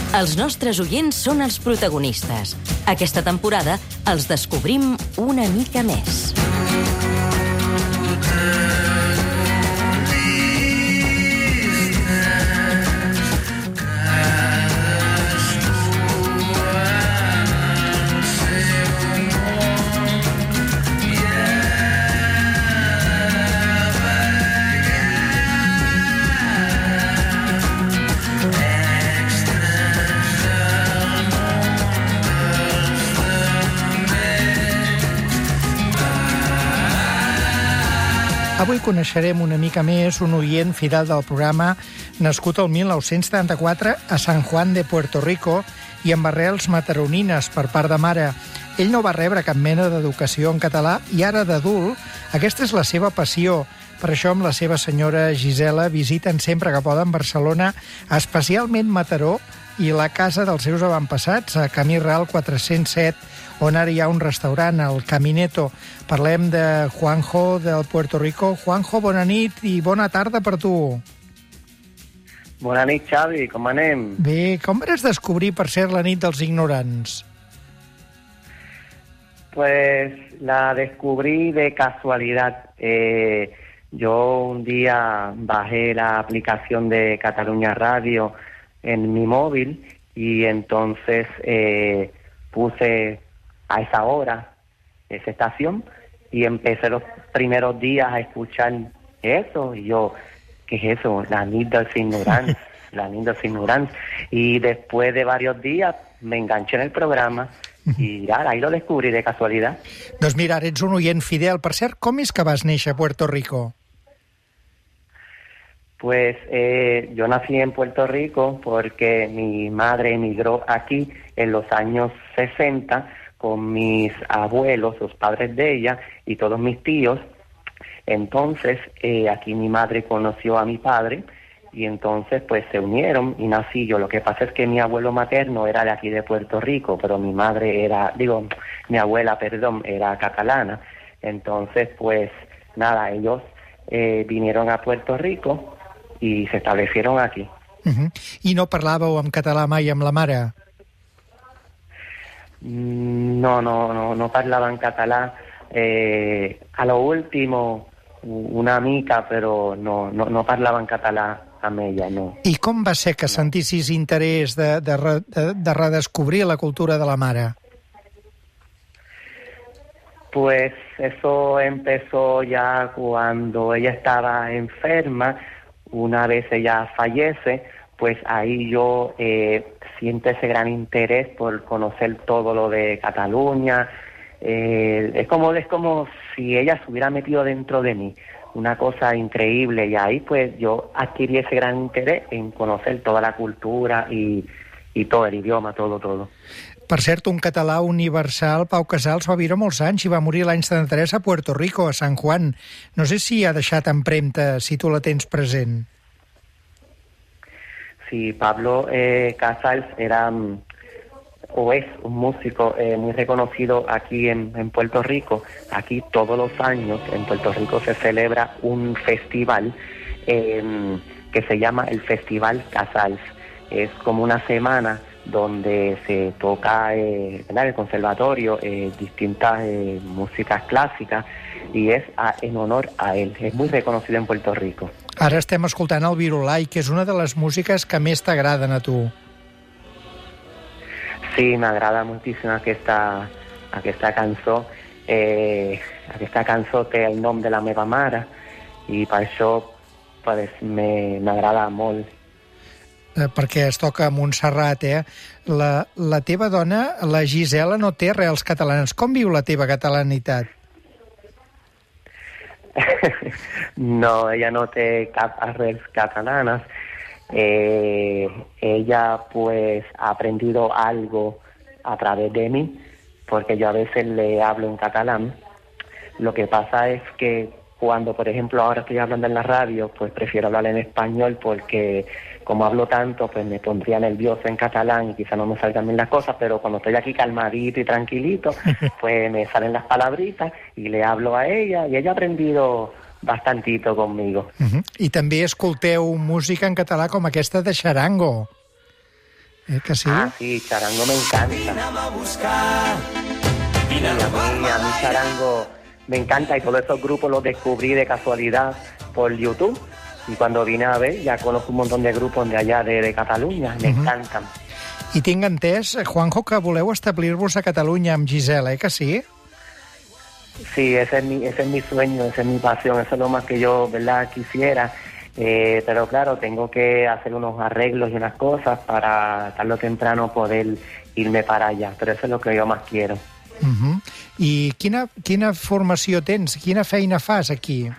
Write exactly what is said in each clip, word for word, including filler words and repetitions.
Els nostres oients són els protagonistes. Aquesta temporada els descobrim una mica més. Avui coneixerem una mica més un oient fidel del programa, nascut el mil nou-cents setanta-quatre a San Juan de Puerto Rico i amb arrels mataronines per part de mare. Ell no va rebre cap mena d'educació en català i ara d'adult aquesta és la seva passió. Per això amb la seva senyora Gisela visiten sempre que poden Barcelona, especialment Mataró i la casa dels seus avantpassats a Camí Ral quatre-cents set, on ara hi ha un restaurant, el Camineto. Parlem de Juanjo, del Puerto Rico. Juanjo, bona nit i bona tarda per tu. Bona nit, Xavi, com anem? Bé, com vas descobrir, per ser la nit dels ignorants? Pues la descubrí de casualidad. Eh, yo un día bajé la aplicación de Cataluña Radio en mi móvil y entonces eh, puse a esa hora esa estación y empecé los primeros días a escuchar eso y yo, ¿qué es eso? La nit dels ignorants, la nit dels ignorants. Y después de varios días me enganché en el programa i ara, ahí lo descubrí de casualidad. Doncs mira, ara ets un oient fidel. Per cert, com és que vas néixer a Puerto Rico? Pues eh, yo nací en Puerto Rico porque mi madre emigró aquí en los años sesenta con mis abuelos, los padres de ella y todos mis tíos. Entonces eh, aquí mi madre conoció a mi padre y entonces pues se unieron y nací yo. Lo que pasa es que mi abuelo materno era de aquí de Puerto Rico, pero mi madre era, digo, mi abuela, perdón, era catalana. Entonces pues nada, ellos eh, vinieron a Puerto Rico i s'establecieron aquí. Uh-huh. I no parlàveu en català mai amb la mare? No, no, no, no parlava en català. Eh, a lo último, una mica, però no, no, no parlava en català amb ella, no. I com va ser que sentissis interès de, de, de, de redescobrir la cultura de la mare? Pues eso empezó ya cuando ella estaba enferma. Una vez ella fallece, pues ahí yo eh, siento ese gran interés por conocer todo lo de Cataluña. Eh, es como es como si ella se hubiera metido dentro de mí, una cosa increíble. Y ahí pues yo adquirí ese gran interés en conocer toda la cultura y, y todo el idioma, todo, todo. Per cert, un català universal, Pau Casals, va viure molts anys i va morir l'any setanta-tres a Puerto Rico, a San Juan. No sé si ha deixat empremta, si tu la tens present. Sí, Pablo eh, Casals era, o es un músico eh, muy reconocido aquí en, en Puerto Rico. Aquí todos los años en Puerto Rico se celebra un festival eh, que se llama el Festival Casals. Es como una semana donde se toca eh, en el conservatorio eh, distintas eh, músicas clàssiques i és a, en honor a ell. És muy reconocido en Puerto Rico. Ara estem escoltant el Virolai, que és una de les músiques que més t'agraden a tu. Sí, m'agrada moltíssim aquesta, aquesta cançó. Eh, aquesta cançó té el nom de la meva mare i per això pues, m'agrada molt. Eh, perquè es toca a Montserrat, eh? La, la teva dona, la Gisela, no té arrels catalanes. Com viu la teva catalanitat? No, ella no té cap arrels catalanas. Eh, ella pues ha aprendido algo a través de mí, porque yo a veces le hablo en catalán. Lo que pasa es que cuando, por ejemplo, ahora estoy hablando en la radio, pues prefiero hablar en español porque como hablo tanto, pues me pondría nervioso en catalán y quizá no me salgan bien las cosas, pero cuando estoy aquí calmadito y tranquilito, pues me salen las palabritas y le hablo a ella y ella ha aprendido bastantito conmigo. Uh-huh. I també escolteu música en català com aquesta de Xarango. Eh, que sí? Ah, sí, charango me encanta. Sí, a mí, a mí charango me encanta y todos esos grupos los descubrí de casualidad por YouTube. Y cuando vine a ver, ya conozco un montón de grupos de allá de, de Catalunya, me uh-huh. encantan. I tinc entès, Juanjo, que voleu establir-vos a Catalunya amb Gisela, eh, que sí? Sí, ese es mi, ese es mi sueño, esa es mi pasión, eso es lo más que yo, ¿verdad?, quisiera. Eh, pero claro, tengo que hacer unos arreglos y unas cosas para tarde o temprano poder irme para allá, pero eso es lo que yo más quiero. Uh-huh. I quina, quina formació tens? Quina feina fas aquí?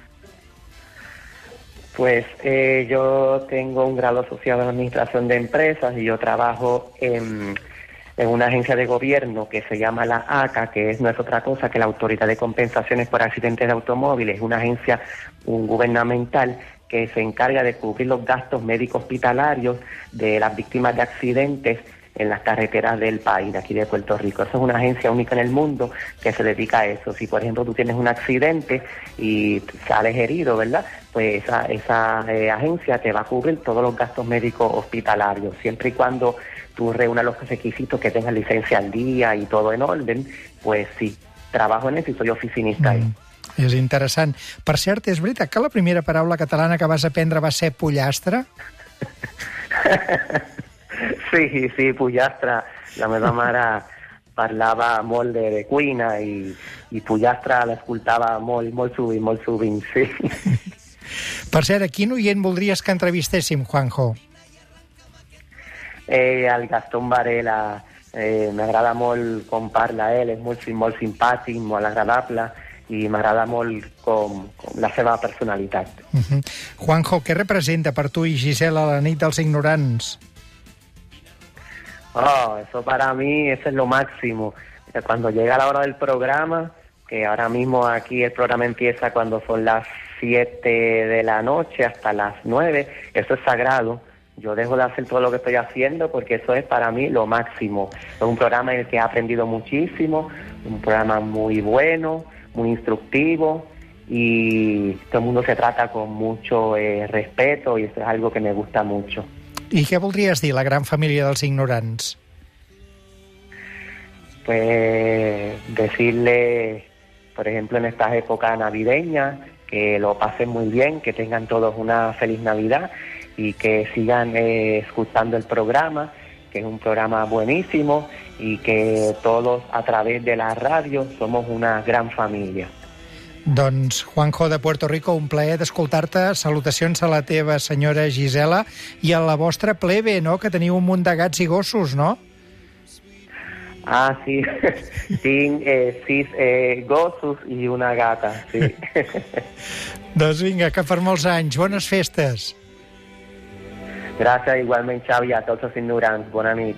Pues eh, yo tengo un grado asociado en Administración de Empresas y yo trabajo en, en una agencia de gobierno que se llama la A C A, que es, no es otra cosa que la Autoridad de Compensaciones por Accidentes de Automóviles. Es una agencia un gubernamental que se encarga de cubrir los gastos médicos hospitalarios de las víctimas de accidentes en las carreteras del país, de aquí de Puerto Rico. Eso es una agencia única en el mundo que se dedica a eso. Si, por ejemplo, tú tienes un accidente y sales herido, ¿verdad?, pues esa, esa eh, agencia te va a cubrir todos los gastos médicos hospitalarios, siempre y cuando tú reúnas los requisitos, que tengas licencia al día y todo en orden, pues sí, trabajo en eso y soy oficinista ahí. Mm. És interessant. Per cert, és veritat que la primera paraula catalana que vas aprendre va ser pollastre? Sí, sí, pollastre. La meva mare parlava molt de, de cuina i, i pollastre l'escoltava molt, molt sovint, molt sovint, sí. Per cert, a quin oient voldries que entrevistéssim, Juanjo? Eh, el Gastón Varela, eh, m'agrada molt com parla ell, és molt, molt simpàtic, molt agradable, i m'agrada molt com, com la seva personalitat. Uh-huh. Juanjo, què representa per tu i Gisela la nit dels ignorants? Oh, eso para mí, eso es lo máximo. Cuando llega la hora del programa, que ahora mismo aquí el programa empieza cuando son las siete de la noche hasta las nueve, eso es sagrado. Yo dejo de hacer todo lo que estoy haciendo porque eso es para mí lo máximo. Es un programa en el que he aprendido muchísimo, un programa muy bueno, muy instructivo, y todo el mundo se trata con mucho eh, respeto, y eso es algo que me gusta mucho. I què voldries dir, la gran família dels ignorants? Pues decirle, por ejemplo, en estas épocas navideñas, que lo pasen muy bien, que tengan todos una feliz Navidad y que sigan eh, escuchando el programa, que es un programa buenísimo, y que todos a través de la radio somos una gran familia. Doncs, Juanjo de Puerto Rico, un plaer d'escoltar-te. Salutacions a la teva senyora Gisela i a la vostra plebe, no?, que teniu un munt de gats i gossos, no? Ah, sí. Tinc eh, sis eh, gossos i una gata, sí. Doncs vinga, que per molts anys. Bones festes. Gràcies, igualment, Xavi, a tots els ignorants. Bona nit.